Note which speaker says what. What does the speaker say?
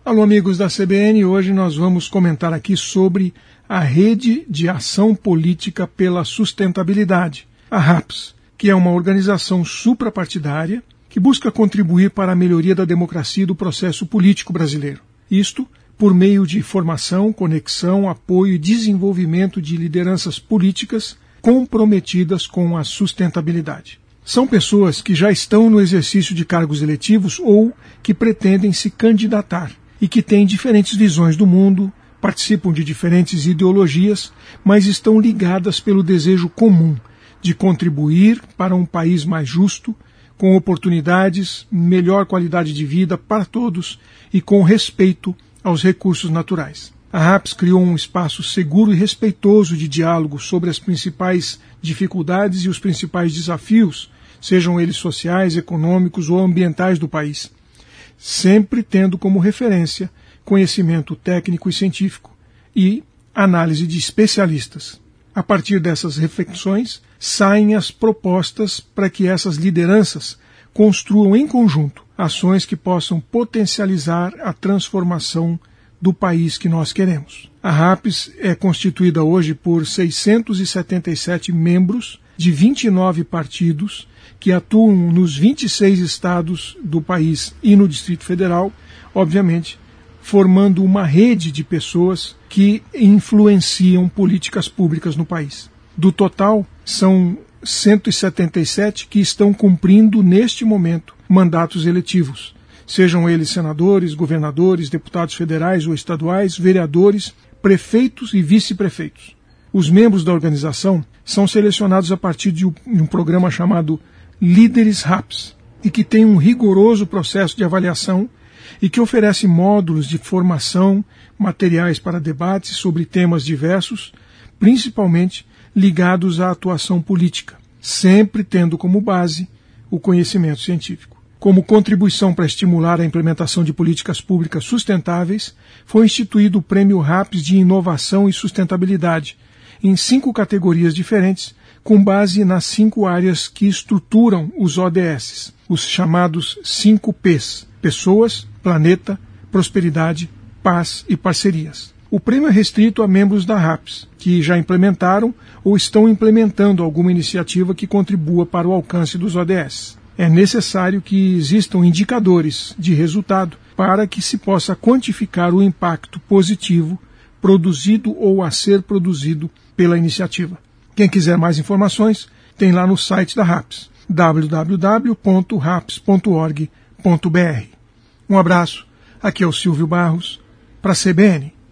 Speaker 1: Alô, amigos da CBN, hoje nós vamos comentar aqui sobre a Rede de Ação Política pela Sustentabilidade, a RAPS, que é uma organização suprapartidária que busca contribuir para a melhoria da democracia e do processo político brasileiro. Isto por meio de formação, conexão, apoio e desenvolvimento de lideranças políticas comprometidas com a sustentabilidade. São pessoas que já estão no exercício de cargos eletivos ou que pretendem se candidatar e que têm diferentes visões do mundo, participam de diferentes ideologias, mas estão ligadas pelo desejo comum de contribuir para um país mais justo, com oportunidades, melhor qualidade de vida para todos e com respeito aos recursos naturais. A RAPS criou um espaço seguro e respeitoso de diálogo sobre as principais dificuldades e os principais desafios, sejam eles sociais, econômicos ou ambientais do país, sempre tendo como referência conhecimento técnico e científico e análise de especialistas. A partir dessas reflexões, saem as propostas para que essas lideranças construam em conjunto ações que possam potencializar a transformação do país que nós queremos. A RAPS é constituída hoje por 677 membros de 29 partidos que atuam nos 26 estados do país e no Distrito Federal, obviamente, formando uma rede de pessoas que influenciam políticas públicas no país. Do total, são 177 que estão cumprindo, neste momento, mandatos eletivos, sejam eles senadores, governadores, deputados federais ou estaduais, vereadores, prefeitos e vice-prefeitos. Os membros da organização são selecionados a partir de um programa chamado Líderes RAPS, e que tem um rigoroso processo de avaliação e que oferece módulos de formação, materiais para debates sobre temas diversos, principalmente ligados à atuação política, sempre tendo como base o conhecimento científico. Como contribuição para estimular a implementação de políticas públicas sustentáveis, foi instituído o Prêmio RAPS de Inovação e Sustentabilidade, em 5 categorias diferentes, com base nas 5 áreas que estruturam os ODS, os chamados 5 Ps: Pessoas, Planeta, Prosperidade, Paz e Parcerias. O prêmio é restrito a membros da RAPS, que já implementaram ou estão implementando alguma iniciativa que contribua para o alcance dos ODS. É necessário que existam indicadores de resultado para que se possa quantificar o impacto positivo produzido ou a ser produzido pela iniciativa. Quem quiser mais informações, tem lá no site da RAPS, www.raps.org.br. Um abraço, aqui é o Silvio Barros, para a CBN.